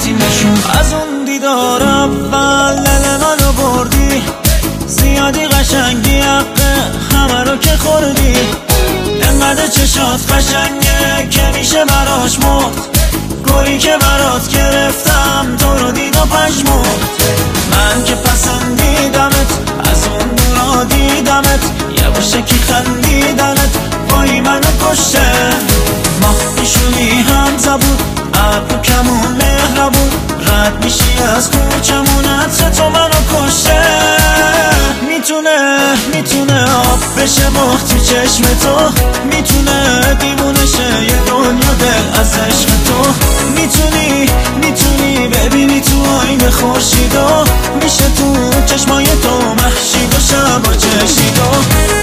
رفتیمشون. از اون دیدار اول دل منو بردی، زیادی قشنگی حقه همه رو که خوردی. انقدر چشات قشنگه که میشه براش مرد، گلی که برات گرفتم تو رو دید و پشمرد. من که پسندیدمت از اون دورا دیدمت، یه که خندیدنت وای منو کشته. ما میشونی هم زبون ابرو کمون مهربون، رد میشی از کوچمونت تو منو کشته. میتونه آب بشه مخ تو چشم تو، میتونه دیوونه شه یه دنیا دل از عشق تو. میتونی ببینی تو آینه خورشید و میشه تو چشمای تو مهشید و شبا چشید و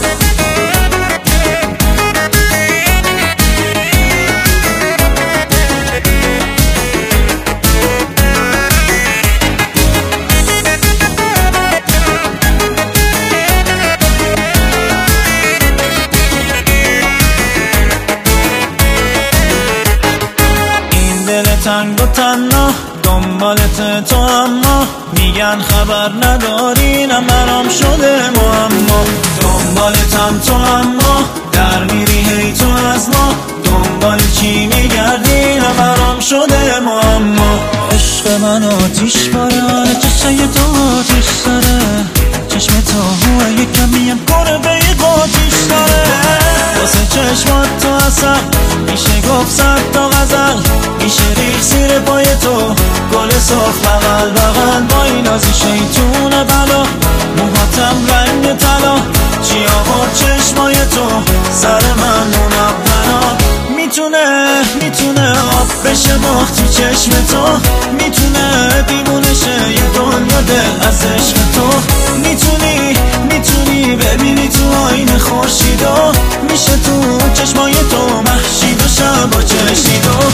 تنگ و تنها دنبالت تو، اما میگن خبر نداری نه برام شده معما. دنبالتم تو اما در میری هی تو از ما، دنبال چی میگردی نه برام شده معما. عشق من آتیش باره، چشای تو آتیش داره، چشم تو هوه یکمیم گربه قاتیش داره. واسه چشمات تو اصل میشه گفت صد تا غزل، میشه ریخ زیر پای تو گل سرخ بغل بغل. با این نازی شیطون بلا موهاتم رنگ طلا، چی آورد چشمای تو سر من منونا. میتونه آب بشه مخ تو چشم تو، میتونه دیوونه شه یه دنیا دل از عشق تو. میتونی ببینی تو آینه خورشید و میشه تو چشمای تو مهشید و شبا چشید و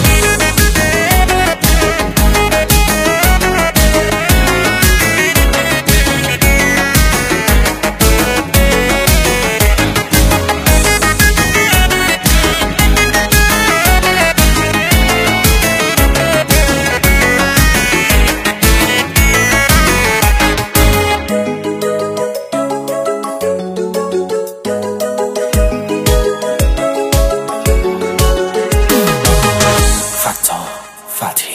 Fatih.